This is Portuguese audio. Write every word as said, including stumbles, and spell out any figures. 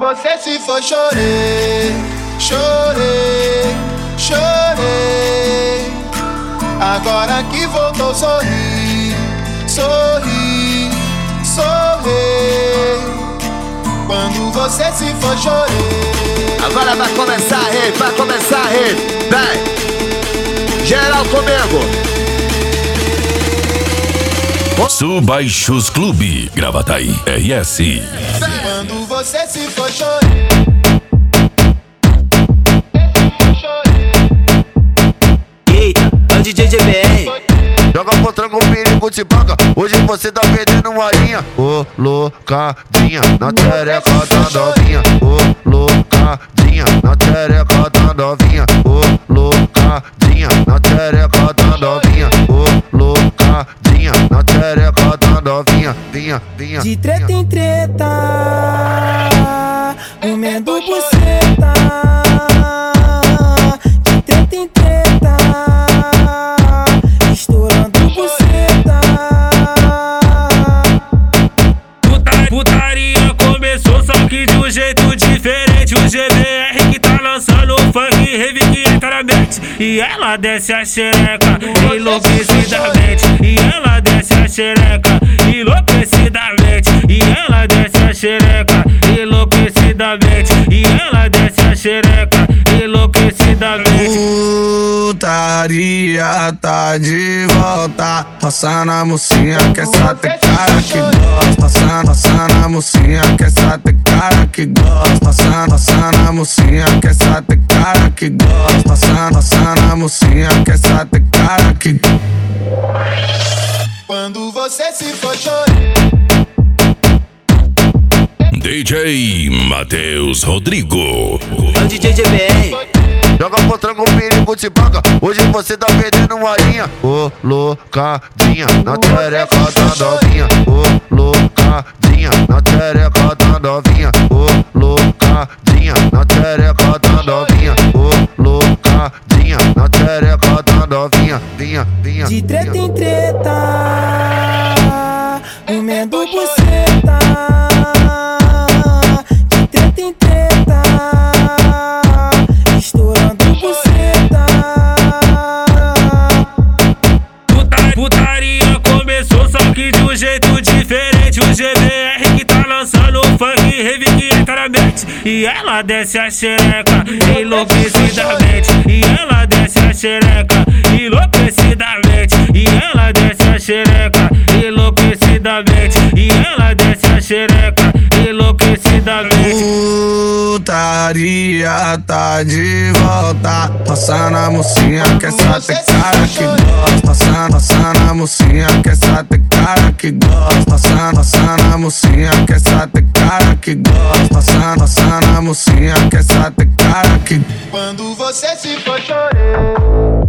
você se for, chorei, chorei, chorei. Agora que voltou, sorri, sorri, sorri. Quando você se for, chorei. Agora vai começar a rede, vai começar a rede. Vem, geral comigo. Subaixos Clube, Gravataí, R S. Quando você se for, chorei. Eita, é o D J G B R. Joga pro tranco, perigo te paga. Hoje você tá perdendo uma linha. Ô, loucadinha, na tereca da novinha. Ô, loucadinha, na tereca da novinha. Ô, loucadinha, na tereca da novinha. Ô, loucadinha, na tereca da novinha. Vinha, vinha. De treta em treta, comendo buceta. De treta em treta, estourando buceta. Puta, putaria começou, só que de um jeito diferente. O G B R que tá lançando funk, rave que entra na mente. E ela desce a xereca enlouquecidamente. E ela desce a xereca enlouquecidamente. E ela desce a xereca enlouquecidamente. E ela desce a xereca enlouquecidamente. Putaria tá de volta. Roça na mocinha que essa tem cara que gosta. Roça, roça na mocinha que essa tem cara que gosta. Roça, roça na mocinha que essa tem cara que gosta. Roça, roça na mocinha que essa tem cara que gosta. Quando você se for, chorei. D J Matheus Rodrigo. É o D J G B R. Joga pro tranco, perigo te paga. Hoje você tá perdendo uma linha. Ô, loucadinha, na tereca da novinha. Ô, loucadinha, na tereca da novinha. Ô, loucadinha, na tereca da novinha. Ô, loucadinha, na tereca da novinha. Vinha, vinha. De treta em treta, comendo buceta. De treta em treta, estourando buceta. Puta, putaria começou, só que de um jeito diferente. O G B R que tá lançando funk, rave que entra na mente. E ela desce a xereca enlouquecidamente. E ela desce a xereca enlouquecidamente. E ela desce a xereca enlouquecidamente. E ela desce a xereca enlouquecidamente. Putaria tá de volta. Roça na mocinha que essa tem cara que gosta. Roça, roça na mocinha que essa tem cara que gosta. Roça, roça na mocinha que essa tem cara que gosta. Roça, roça na mocinha que essa tem cara que. Quando você se for, chorei.